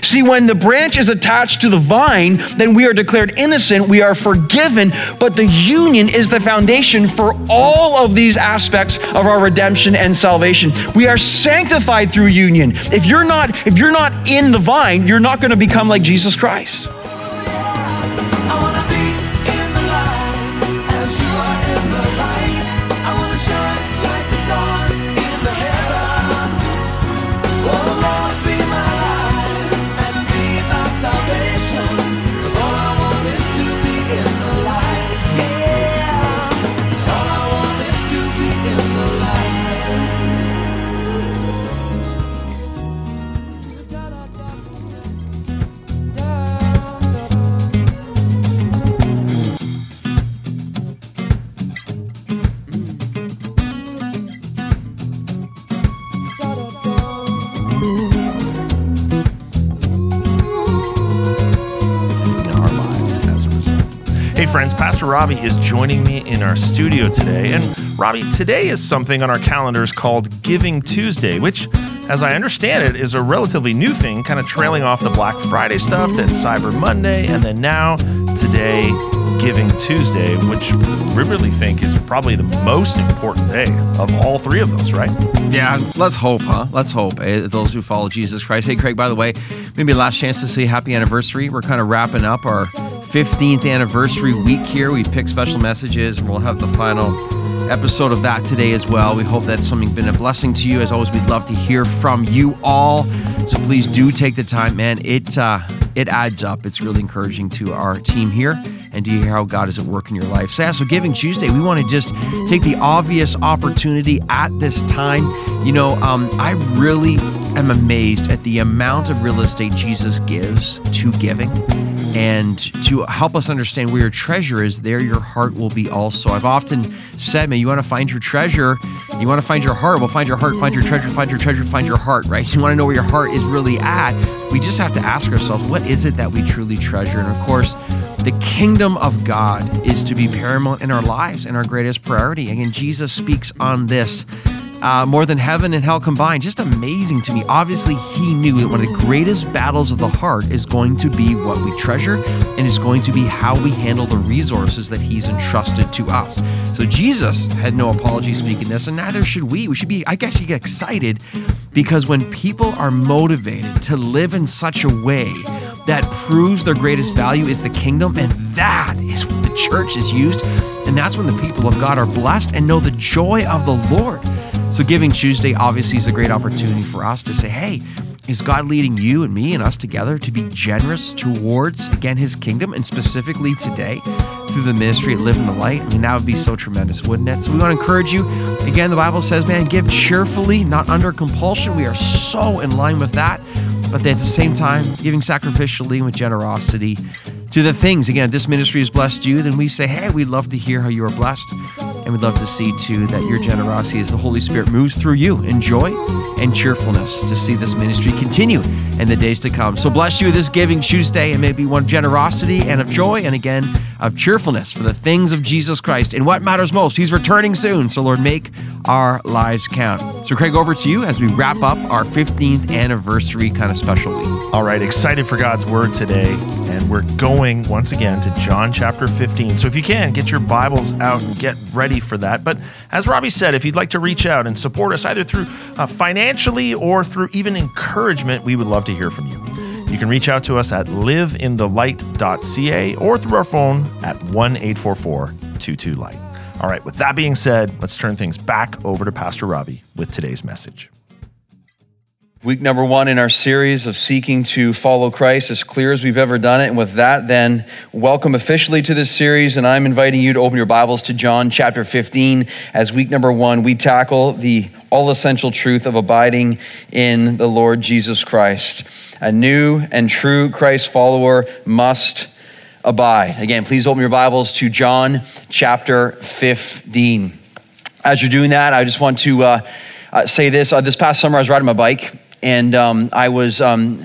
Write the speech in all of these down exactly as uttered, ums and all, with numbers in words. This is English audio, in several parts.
See, when the branch is attached to the vine, then we are declared innocent, we are forgiven, but the union is the foundation for all of these aspects of our redemption and salvation. We are sanctified through union. If you're not, if you're not in the vine, you're not going to become like Jesus Christ. Friends, Pastor Robbie is joining me in our studio today. And Robbie, today is something on our calendars called Giving Tuesday, which, as I understand it, is a relatively new thing, kind of trailing off the Black Friday stuff, then Cyber Monday, and then now, today, Giving Tuesday, which we really think is probably the most important day of all three of those, right? Yeah, let's hope, huh? Let's hope. Eh? Those who follow Jesus Christ. Hey, Craig, by the way, maybe last chance to say happy anniversary. We're kind of wrapping up our fifteenth anniversary week here. We pick special messages, and we'll have the final episode of that today as well. We hope that's something been a blessing to you. As always, we'd love to hear from you all. So please do take the time, man. It uh, it adds up. It's really encouraging to our team here, and to hear how God is at work in your life. So, yeah, so Giving Tuesday, we want to just take the obvious opportunity at this time. You know, um, I really am amazed at the amount of real estate Jesus gives to giving. And to help us understand where your treasure is, there your heart will be also. I've often said, man, you want to find your treasure, you want to find your heart. Well, find your heart, find your treasure, find your treasure, find your heart, right? You want to know where your heart is really at. We just have to ask ourselves, what is it that we truly treasure? And of course, the kingdom of God is to be paramount in our lives and our greatest priority. Again, Jesus speaks on this. Uh, more than heaven and hell combined. Just amazing to me. Obviously, he knew that one of the greatest battles of the heart is going to be what we treasure, and is going to be how we handle the resources that he's entrusted to us. So Jesus had no apology speaking this, and neither should we. We should be, I guess you get excited, because when people are motivated to live in such a way that proves their greatest value is the kingdom, and that is what the church is used, and that's when the people of God are blessed and know the joy of the Lord. So Giving Tuesday obviously is a great opportunity for us to say, hey, is God leading you and me and us together to be generous towards, again, his kingdom, and specifically today through the ministry at Live in the Light? I mean, that would be so tremendous, wouldn't it? So we want to encourage you. Again, the Bible says, man, give cheerfully, not under compulsion. We are so in line with that. But at the same time, giving sacrificially with generosity to the things. Again, if this ministry has blessed you, then we say, hey, we'd love to hear how you are blessed. And we'd love to see, too, that your generosity as the Holy Spirit moves through you in joy and cheerfulness to see this ministry continue in the days to come. So bless you this Giving Tuesday, and maybe one of generosity and of joy, and again, of cheerfulness for the things of Jesus Christ. And what matters most, he's returning soon. So Lord, make our lives count. So Craig, over to you as we wrap up our fifteenth anniversary kind of special week. All right, excited for God's word today. And we're going once again to John chapter fifteen. So if you can, get your Bibles out and get ready for that. But as Robbie said, if you'd like to reach out and support us either through uh, financially or through even encouragement, we would love to hear from you. You can reach out to us at live in the light dot c a or through our phone at one eight four four two two light. All right, with that being said, let's turn things back over to Pastor Robbie with today's message. Week number one in our series of seeking to follow Christ, as clear as we've ever done it. And with that, then, welcome officially to this series. And I'm inviting you to open your Bibles to John chapter fifteen. As week number one, we tackle the all-essential truth of abiding in the Lord Jesus Christ. A new and true Christ follower must abide. Again, please open your Bibles to John chapter fifteen. As you're doing that, I just want to uh, uh, say this. Uh, this past summer, I was riding my bike. And um, I was um,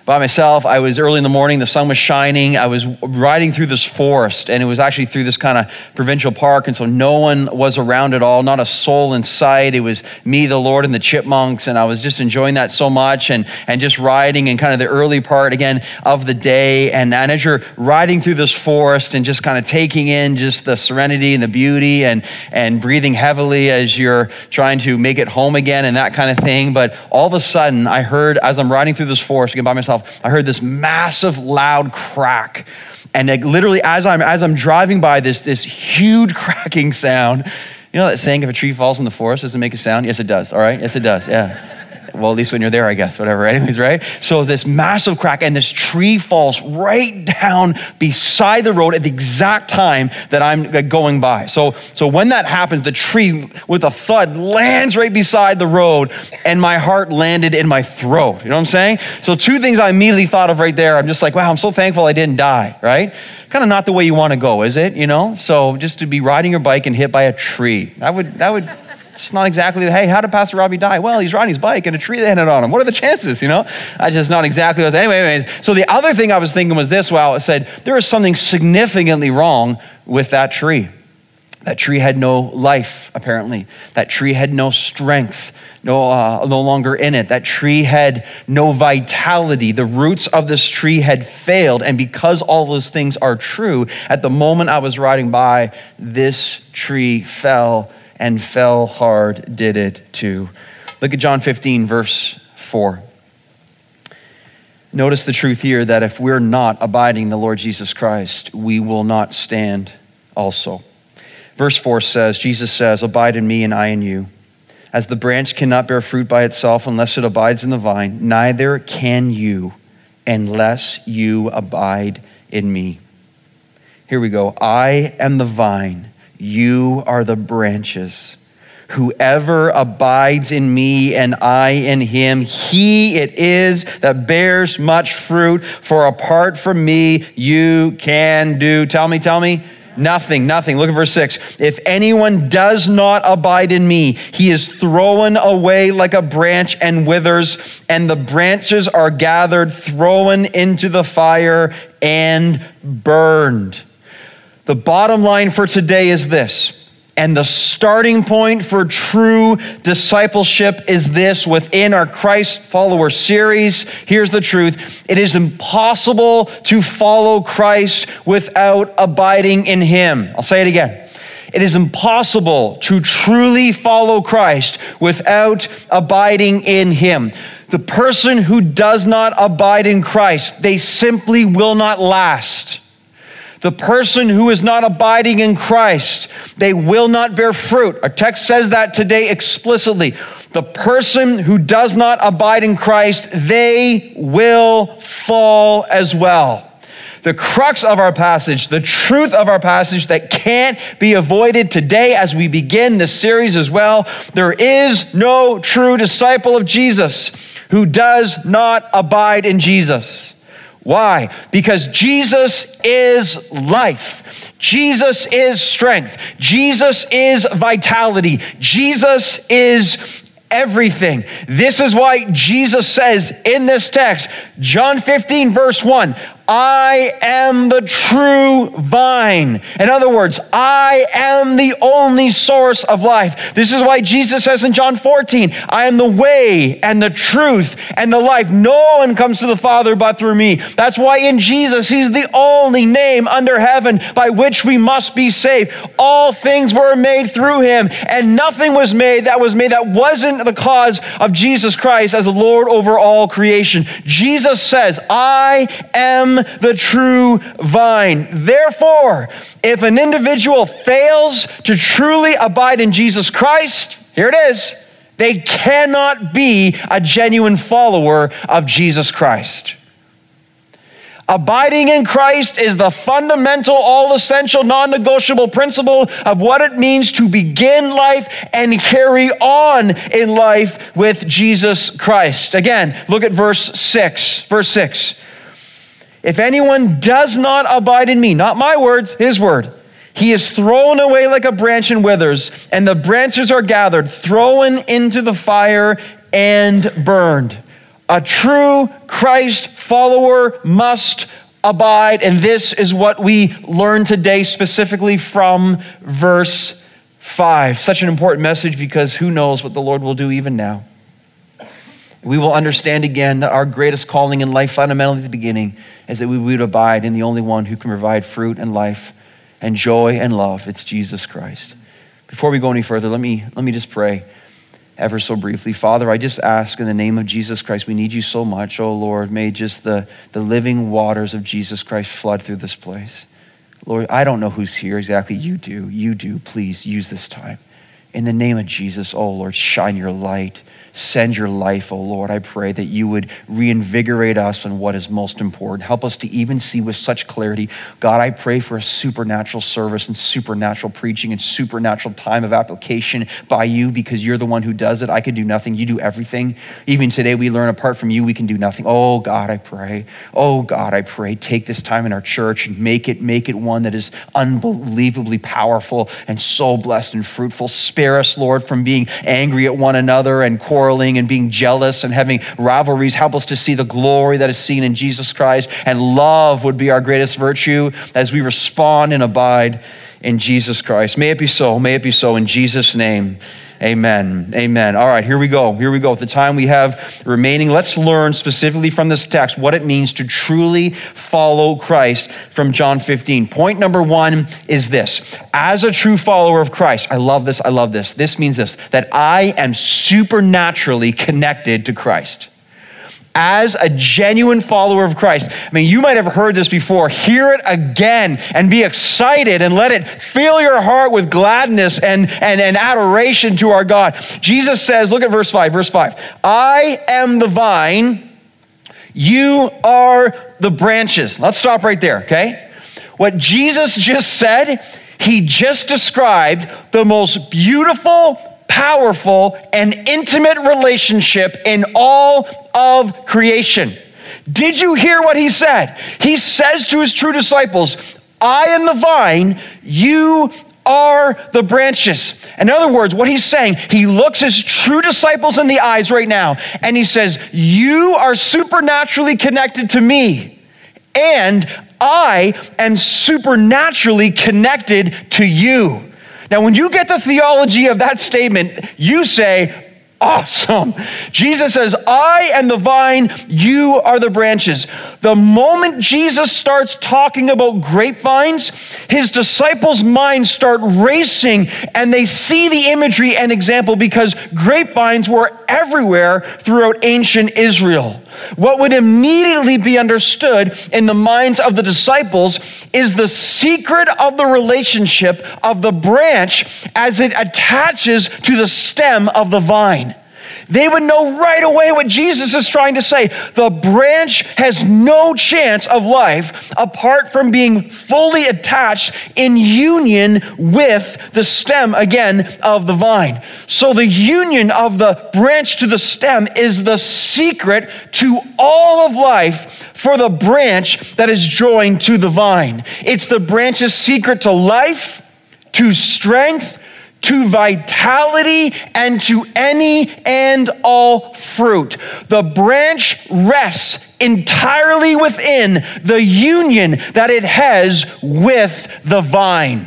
by myself. I was early in the morning, the sun was shining. I was riding through this forest, and it was actually through this kind of provincial park, and so no one was around at all, not a soul in sight. It was me, the Lord, and the chipmunks, and I was just enjoying that so much, and, and just riding in kind of the early part, again, of the day. And, and as you're riding through this forest and just kind of taking in just the serenity and the beauty and, and breathing heavily as you're trying to make it home again and that kind of thing. But all of a sudden, I heard, as I'm riding through this forest again by myself, I heard this massive, loud crack. And like, literally, as I'm as I'm driving by this, this huge cracking sound, you know that saying, if a tree falls in the forest, does it make a sound? Yes, it does. All right. Yes, it does. Yeah. Well, at least when you're there, I guess, whatever. Anyways, right? So this massive crack, and this tree falls right down beside the road at the exact time that I'm going by. So, so when that happens, the tree with a thud lands right beside the road, and my heart landed in my throat. You know what I'm saying? So two things I immediately thought of right there. I'm just like, wow, I'm so thankful I didn't die, right? Kind of not the way you want to go, is it? You know? So just to be riding your bike and hit by a tree, that would, that would, it's not exactly, hey, how did Pastor Robbie die? Well, he's riding his bike and a tree landed on him. What are the chances, you know? I just not exactly. Anyway, anyways, so the other thing I was thinking was this, well, it said, there is something significantly wrong with that tree. That tree had no life, apparently. That tree had no strength, no, uh, no longer in it. That tree had no vitality. The roots of this tree had failed. And because all those things are true, at the moment I was riding by, this tree fell, and fell hard did it too. Look at John fifteen, verse four. Notice the truth here that if we're not abiding in the Lord Jesus Christ, we will not stand also. Verse four says, Jesus says, abide in me and I in you. As the branch cannot bear fruit by itself unless it abides in the vine, neither can you unless you abide in me. Here we go. I am the vine. You are the branches. Whoever abides in me and I in him, he it is that bears much fruit. For apart from me, you can do, tell me, tell me, nothing, nothing. Look at verse six. If anyone does not abide in me, he is thrown away like a branch and withers, and the branches are gathered, thrown into the fire, and burned. The bottom line for today is this, and the starting point for true discipleship is this within our Christ Follower series. Here's the truth. It is impossible to follow Christ without abiding in him. I'll say it again. It is impossible to truly follow Christ without abiding in him. The person who does not abide in Christ, they simply will not last. The person who is not abiding in Christ, they will not bear fruit. Our text says that today explicitly. The person who does not abide in Christ, they will fall as well. The crux of our passage, the truth of our passage that can't be avoided today as we begin this series as well, there is no true disciple of Jesus who does not abide in Jesus. Why? Because Jesus is life. Jesus is strength. Jesus is vitality. Jesus is everything. This is why Jesus says in this text, John fifteen, verse one, I am the true vine. In other words, I am the only source of life. This is why Jesus says in John fourteen, I am the way and the truth and the life. No one comes to the Father but through me. That's why in Jesus, he's the only name under heaven by which we must be saved. All things were made through him, and nothing was made that was made that wasn't the cause of Jesus Christ as the Lord over all creation. Jesus says, I am the true vine. Therefore, if an individual fails to truly abide in Jesus Christ, here it is, they cannot be a genuine follower of Jesus Christ. Abiding in Christ is the fundamental, all-essential, non-negotiable principle of what it means to begin life and carry on in life with Jesus Christ. Again, look at verse six. Verse six. If anyone does not abide in me, not my words, his word, he is thrown away like a branch and withers, and the branches are gathered, thrown into the fire and burned. A true Christ follower must abide. And this is what we learn today specifically from verse five. Such an important message because who knows what the Lord will do even now. We will understand again that our greatest calling in life fundamentally at the beginning is that we would abide in the only one who can provide fruit and life and joy and love. It's Jesus Christ. Before we go any further, let me, let me just pray ever so briefly. Father, I just ask in the name of Jesus Christ, we need you so much. Oh Lord, may just the, the living waters of Jesus Christ flood through this place. Lord, I don't know who's here exactly. You do. You do. Please use this time. In the name of Jesus, oh Lord, shine your light. Send your life, oh Lord. I pray that you would reinvigorate us on what is most important. Help us to even see with such clarity. God, I pray for a supernatural service and supernatural preaching and supernatural time of application by you because you're the one who does it. I can do nothing. You do everything. Even today we learn apart from you, we can do nothing. Oh God, I pray. Oh God, I pray. Take this time in our church and make it, make it one that is unbelievably powerful and so blessed and fruitful. Spare us, Lord, from being angry at one another and quarreling and being jealous and having rivalries. Help us to see the glory that is seen in Jesus Christ, and love would be our greatest virtue as we respond and abide in Jesus Christ. May it be so. May it be so in Jesus' name. Amen. Amen. All right, here we go. Here we go. At the time we have remaining, let's learn specifically from this text what it means to truly follow Christ from John fifteen. Point number one is this. As a true follower of Christ, I love this, I love this. This means this, that I am supernaturally connected to Christ. As a genuine follower of Christ. I mean, you might have heard this before. Hear it again and be excited and let it fill your heart with gladness and, and, and adoration to our God. Jesus says, look at verse five, verse five. I am the vine, you are the branches. Let's stop right there, okay? What Jesus just said, he just described the most beautiful, powerful, and intimate relationship in all of creation. Did you hear what he said? He says to his true disciples, I am the vine, you are the branches. In other words, what he's saying, he looks his true disciples in the eyes right now, and he says, you are supernaturally connected to me, and I am supernaturally connected to you. Now, when you get the theology of that statement, you say, awesome. Jesus says, I am the vine, you are the branches. The moment Jesus starts talking about grapevines, his disciples' minds start racing and they see the imagery and example because grapevines were everywhere throughout ancient Israel. What would immediately be understood in the minds of the disciples is the secret of the relationship of the branch as it attaches to the stem of the vine. They would know right away what Jesus is trying to say. The branch has no chance of life apart from being fully attached in union with the stem, again, of the vine. So the union of the branch to the stem is the secret to all of life for the branch that is joined to the vine. It's the branch's secret to life, to strength, to vitality, and to any and all fruit. The branch rests entirely within the union that it has with the vine.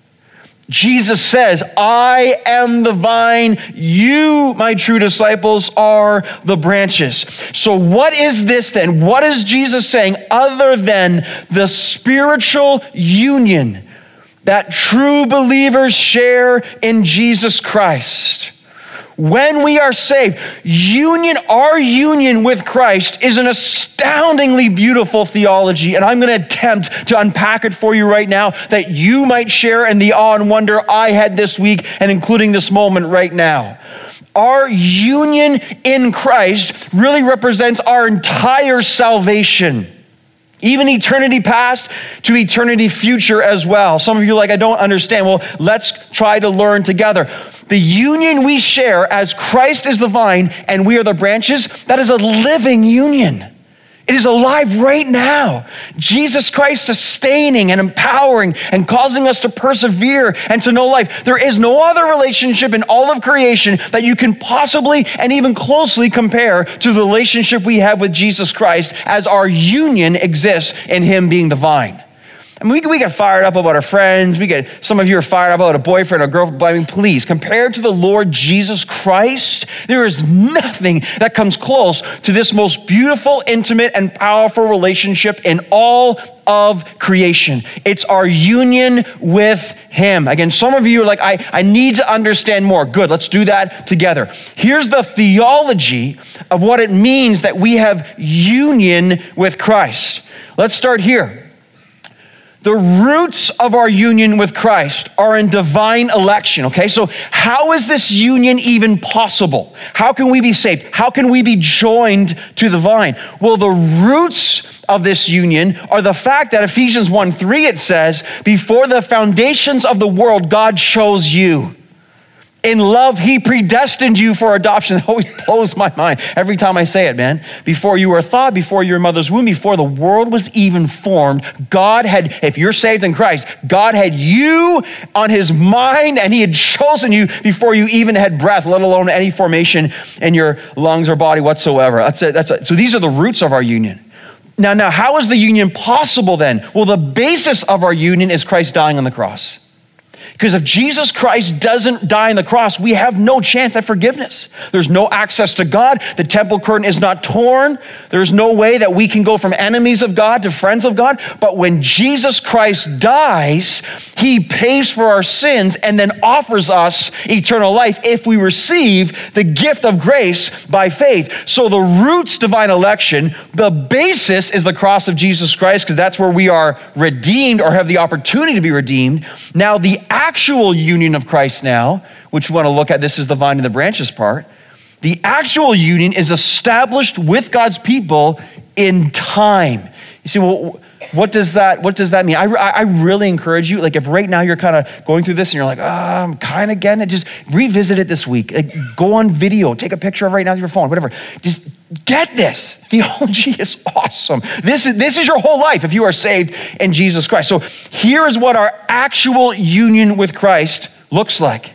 Jesus says, I am the vine, you, my true disciples, are the branches. So what is this then? What is Jesus saying other than the spiritual union that true believers share in Jesus Christ? When we are saved, union, our union with Christ is an astoundingly beautiful theology, and I'm going to attempt to unpack it for you right now that you might share in the awe and wonder I had this week and including this moment right now. Our union in Christ really represents our entire salvation. Even eternity past to eternity future as well. Some of you are like, I don't understand. Well, let's try to learn together. The union we share as Christ is the vine and we are the branches, that is a living union. It is alive right now. Jesus Christ sustaining and empowering and causing us to persevere and to know life. There is no other relationship in all of creation that you can possibly and even closely compare to the relationship we have with Jesus Christ as our union exists in him being the vine. I mean, we, we get fired up about our friends. We get, some of you are fired up about a boyfriend or girlfriend. But I mean, please, compared to the Lord Jesus Christ, there is nothing that comes close to this most beautiful, intimate, and powerful relationship in all of creation. It's our union with him. Again, some of you are like, I, I need to understand more. Good, let's do that together. Here's the theology of what it means that we have union with Christ. Let's start here. The roots of our union with Christ are in divine election, okay? So how is this union even possible? How can we be saved? How can we be joined to the vine? Well, the roots of this union are the fact that Ephesians one three, it says, before the foundations of the world, God chose you. In love, he predestined you for adoption. It always blows my mind every time I say it, man. Before you were thought, before your mother's womb, before the world was even formed, God had, if you're saved in Christ, God had you on his mind and he had chosen you before you even had breath, let alone any formation in your lungs or body whatsoever. That's it. That's it. So these are the roots of our union. Now, now, how is the union possible then? Well, the basis of our union is Christ dying on the cross. Because if Jesus Christ doesn't die on the cross, we have no chance at forgiveness. There's no access to God. The temple curtain is not torn. There's no way that we can go from enemies of God to friends of God. But when Jesus Christ dies, he pays for our sins and then offers us eternal life if we receive the gift of grace by faith. So the roots, divine election, the basis is the cross of Jesus Christ, because that's where we are redeemed or have the opportunity to be redeemed. Now the actual union of Christ now, which we want to look at, this is the vine and the branches part. The actual union is established with God's people in time. You see, well, what does that, what does that mean? I, I really encourage you, like if right now you're kind of going through this and you're like, oh, I'm kind of getting it, just revisit it this week. Like, go on video, take a picture of it right now with your phone, whatever. Just get this. Theology is awesome. This is, this is your whole life if you are saved in Jesus Christ. So here is what our actual union with Christ looks like.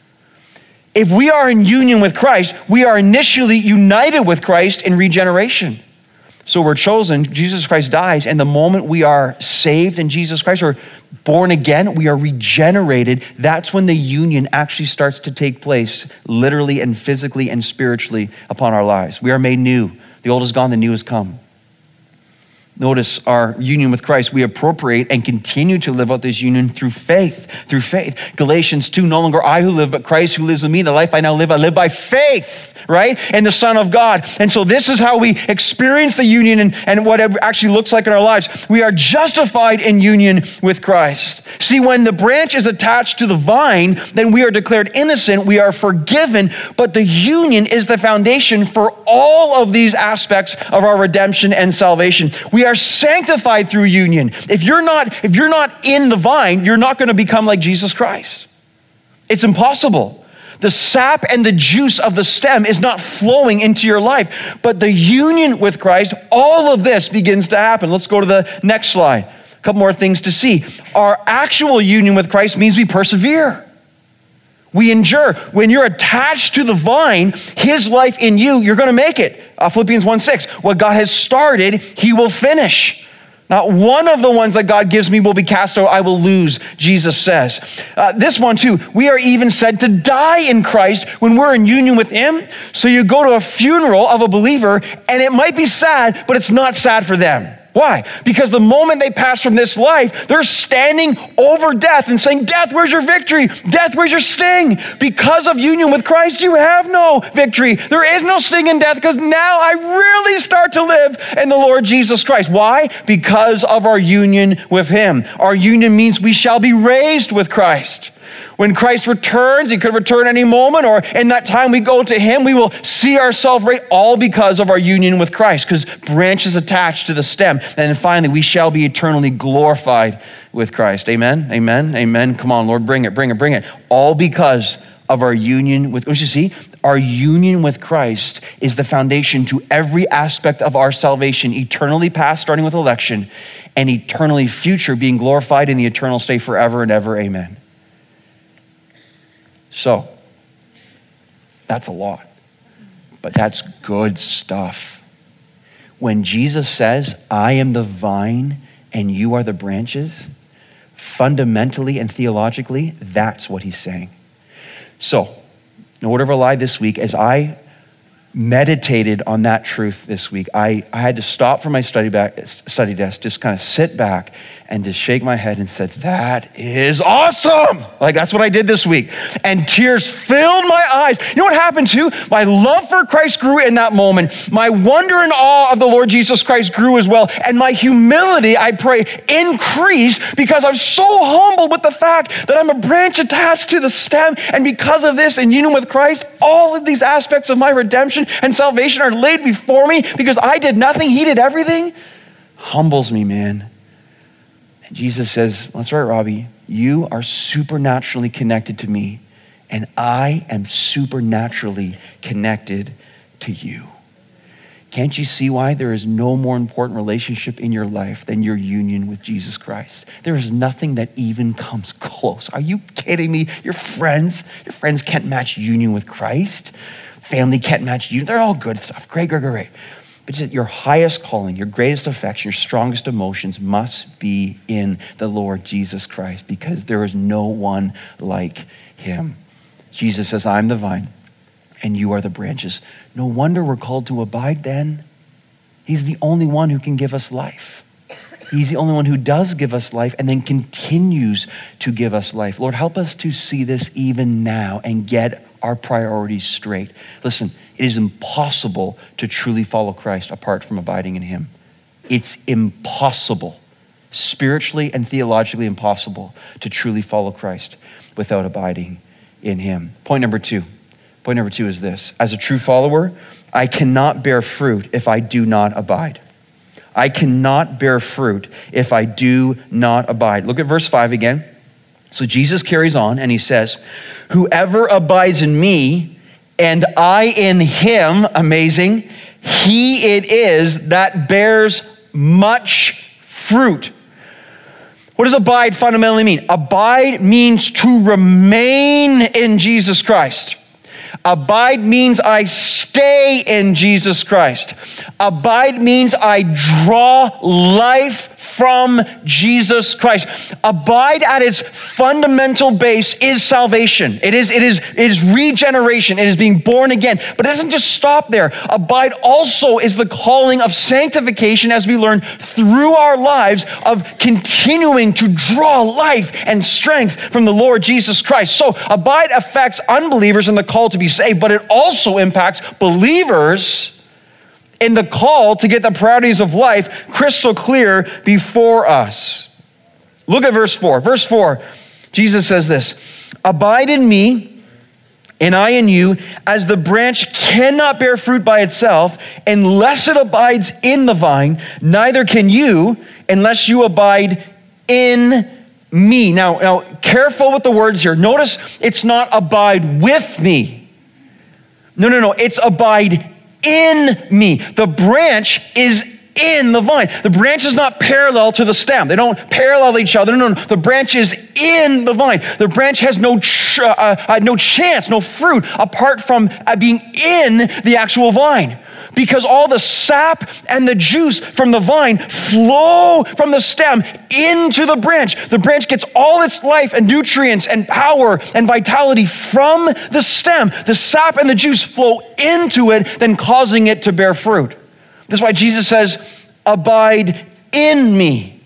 If we are in union with Christ, we are initially united with Christ in regeneration. So we're chosen, Jesus Christ dies, and the moment we are saved in Jesus Christ or born again, we are regenerated. That's when the union actually starts to take place, literally and physically and spiritually upon our lives. We are made new. The old is gone, the new has come. Notice our union with Christ. We appropriate and continue to live out this union through faith, through faith. Galatians two, no longer I who live, but Christ who lives in me. The life I now live, I live by faith, right? In the Son of God. And so this is how we experience the union and, and what it actually looks like in our lives. We are justified in union with Christ. See, when the branch is attached to the vine, then we are declared innocent, we are forgiven, but the union is the foundation for all of these aspects of our redemption and salvation. We are sanctified through union. If you're not, if you're not in the vine, you're not going to become like Jesus Christ. It's impossible. The sap and the juice of the stem is not flowing into your life, but the union with Christ, all of this begins to happen. Let's go to the next slide. A couple more things to see. Our actual union with Christ means we persevere. We endure. When you're attached to the vine, his life in you, you're going to make it. Uh, Philippians one six, what God has started, he will finish. Not one of the ones that God gives me will be cast out, I will lose, Jesus says. Uh, this one too, we are even said to die in Christ when we're in union with him. So you go to a funeral of a believer and it might be sad, but it's not sad for them. Why? Because the moment they pass from this life, they're standing over death and saying, death, where's your victory? Death, where's your sting? Because of union with Christ, you have no victory. There is no sting in death because now I really start to live in the Lord Jesus Christ. Why? Because of our union with him. Our union means we shall be raised with Christ. When Christ returns, he could return any moment, or in that time we go to him, we will see ourselves right, all because of our union with Christ, because branches attached to the stem. And then finally, we shall be eternally glorified with Christ. Amen, amen, amen. Come on, Lord, bring it, bring it, bring it. All because of our union with, what you see? Our union with Christ is the foundation to every aspect of our salvation, eternally past, starting with election, and eternally future, being glorified in the eternal state forever and ever. Amen. So, that's a lot, but that's good stuff. When Jesus says, I am the vine and you are the branches, fundamentally and theologically, that's what he's saying. So, no word of a lie this week, as I meditated on that truth this week, I, I had to stop from my study back, study desk, just kind of sit back and just shake my head and said, that is awesome. Like, that's what I did this week. And tears filled my eyes. You know what happened too? My love for Christ grew in that moment. My wonder and awe of the Lord Jesus Christ grew as well. And my humility, I pray, increased because I'm so humbled with the fact that I'm a branch attached to the stem. And because of this, in union with Christ, all of these aspects of my redemption and salvation are laid before me because I did nothing, he did everything. Humbles me, man. And Jesus says, that's right, Robbie, you are supernaturally connected to me, and I am supernaturally connected to you. Can't you see why there is no more important relationship in your life than your union with Jesus Christ? There is nothing that even comes close. Are you kidding me? Your friends, your friends can't match union with Christ. Family can't match you. They're all good stuff. Great, great, great. But just your highest calling, your greatest affection, your strongest emotions must be in the Lord Jesus Christ because there is no one like him. Jesus says, I'm the vine and you are the branches. No wonder we're called to abide then. He's the only one who can give us life. He's the only one who does give us life and then continues to give us life. Lord, help us to see this even now and get our priorities straight. Listen, it is impossible to truly follow Christ apart from abiding in him. It's impossible, spiritually and theologically impossible to truly follow Christ without abiding in him. Point number two. Point number two is this. As a true follower, I cannot bear fruit if I do not abide. I cannot bear fruit if I do not abide. Look at verse five again. So Jesus carries on and he says, whoever abides in me and I in him, amazing, he it is that bears much fruit. What does abide fundamentally mean? Abide means to remain in Jesus Christ. Abide means I stay in Jesus Christ. Abide means I draw life from Jesus Christ. Abide at its fundamental base is salvation. It is, it is, it is regeneration. It is being born again. But it doesn't just stop there. Abide also is the calling of sanctification as we learn through our lives of continuing to draw life and strength from the Lord Jesus Christ. So abide affects unbelievers in the call to be saved, but it also impacts believers in the call to get the priorities of life crystal clear before us. Look at verse four. Verse four, Jesus says this, abide in me and I in you, as the branch cannot bear fruit by itself unless it abides in the vine, neither can you unless you abide in me. Now, now careful with the words here. Notice it's not abide with me. No, no, no, it's abide in me. The branch is in the vine. The branch is not parallel to the stem. They don't parallel each other. No, no, the branch is in the vine. The branch has no ch- uh, uh, no chance, no fruit apart from uh, being in the actual vine. Because all the sap and the juice from the vine flow from the stem into the branch. The branch gets all its life and nutrients and power and vitality from the stem. The sap and the juice flow into it, then causing it to bear fruit. That's why Jesus says, abide in me.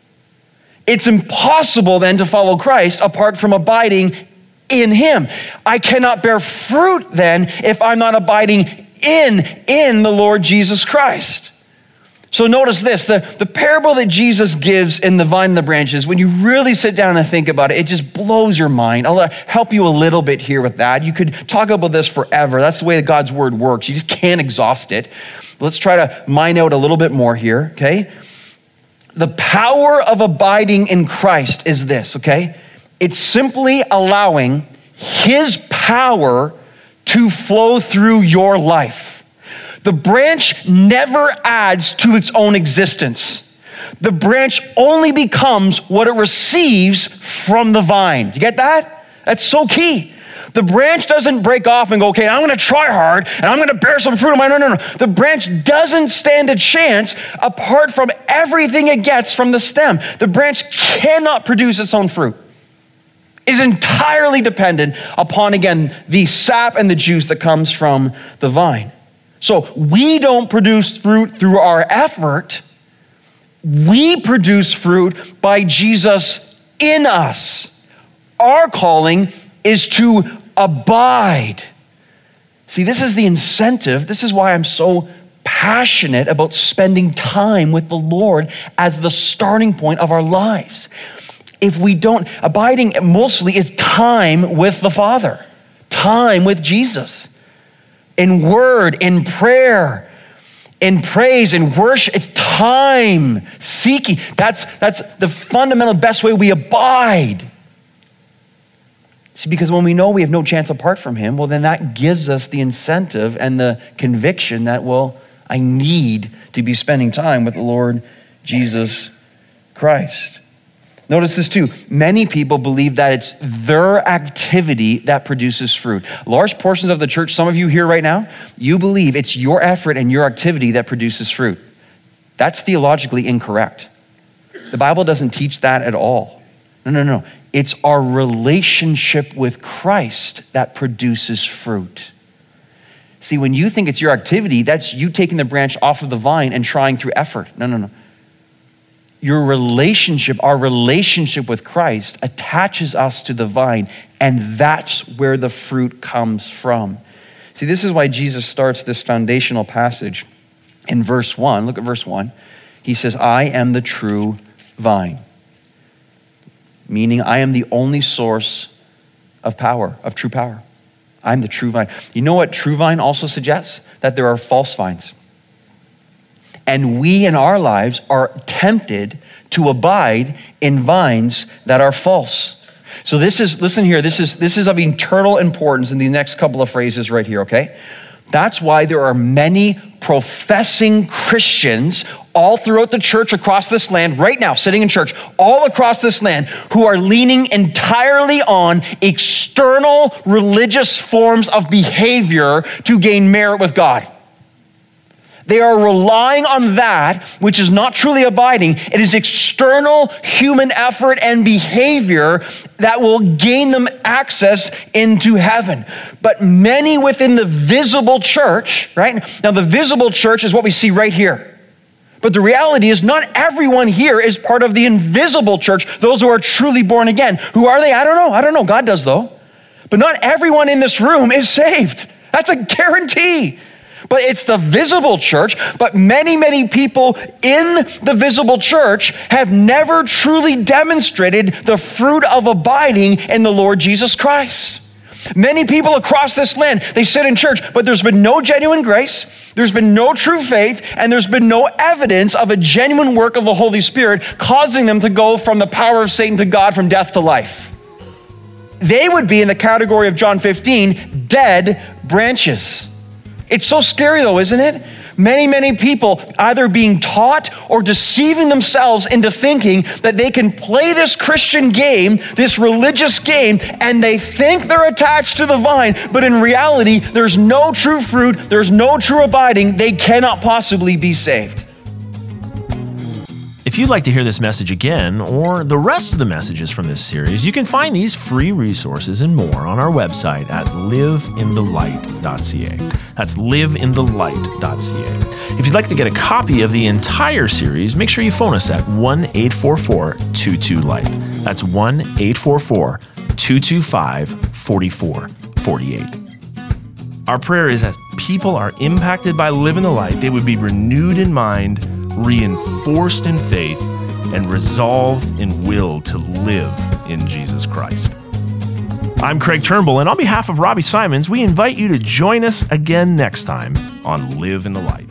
It's impossible then to follow Christ apart from abiding in him. I cannot bear fruit then if I'm not abiding in, in the Lord Jesus Christ. So notice this, the, the parable that Jesus gives in the vine and the branches, when you really sit down and think about it, it just blows your mind. I'll help you a little bit here with that. You could talk about this forever. That's the way God's word works. You just can't exhaust it. Let's try to mine out a little bit more here, okay? The power of abiding in Christ is this, okay? It's simply allowing his power to flow through your life. The branch never adds to its own existence. The branch only becomes what it receives from the vine. You get that? That's so key. The branch doesn't break off and go, okay, I'm going to try hard and I'm going to bear some fruit of mine. No, no, no. The branch doesn't stand a chance apart from everything it gets from the stem. The branch cannot produce its own fruit. It is entirely dependent upon, again, the sap and the juice that comes from the vine. So we don't produce fruit through our effort. We produce fruit by Jesus in us. Our calling is to abide. See, this is the incentive. This is why I'm so passionate about spending time with the Lord as the starting point of our lives. If we don't, abiding mostly is time with the Father, time with Jesus, in word, in prayer, in praise, in worship. It's time seeking. That's, that's the fundamental best way we abide. See, because when we know we have no chance apart from him, well, then that gives us the incentive and the conviction that, well, I need to be spending time with the Lord Jesus Christ. Notice this too. Many people believe that it's their activity that produces fruit. Large portions of the church, some of you here right now, you believe it's your effort and your activity that produces fruit. That's theologically incorrect. The Bible doesn't teach that at all. No, no, no. It's our relationship with Christ that produces fruit. See, when you think it's your activity, that's you taking the branch off of the vine and trying through effort. No, no, no. Your relationship, our relationship with Christ attaches us to the vine, and that's where the fruit comes from. See, this is why Jesus starts this foundational passage in verse one. Look at verse one. He says, I am the true vine. Meaning I am the only source of power, of true power. I'm the true vine. You know what true vine also suggests? That there are false vines. And we in our lives are tempted to abide in vines that are false. So this is, listen here, this is, this is of eternal importance in the next couple of phrases right here, okay? That's why there are many professing Christians all throughout the church across this land, right now, sitting in church, all across this land, who are leaning entirely on external religious forms of behavior to gain merit with God. They are relying on that which is not truly abiding. It is external human effort and behavior that will gain them access into heaven. But many within the visible church, right? Now the visible church is what we see right here. But the reality is not everyone here is part of the invisible church, those who are truly born again. Who are they? I don't know. I don't know. God does though. But not everyone in this room is saved. That's a guarantee. But it's the visible church. But many, many people in the visible church have never truly demonstrated the fruit of abiding in the Lord Jesus Christ. Many people across this land, they sit in church, but there's been no genuine grace, there's been no true faith, and there's been no evidence of a genuine work of the Holy Spirit causing them to go from the power of Satan to God, from death to life. They would be in the category of John fifteen, dead branches. It's so scary though, isn't it? Many, many people either being taught or deceiving themselves into thinking that they can play this Christian game, this religious game, and they think they're attached to the vine, but in reality, there's no true fruit, there's no true abiding, they cannot possibly be saved. If you'd like to hear this message again, or the rest of the messages from this series, you can find these free resources and more on our website at live in the light dot c a. That's live in the light dot c a. If you'd like to get a copy of the entire series, make sure you phone us at one eight four four, two two, light. That's one eight four four, two two five, four four four eight. Our prayer is that people are impacted by Live in the Light, they would be renewed in mind, reinforced in faith, and resolved in will to live in Jesus Christ. I'm Craig Turnbull, and on behalf of Robbie Simons, we invite you to join us again next time on Live in the Light.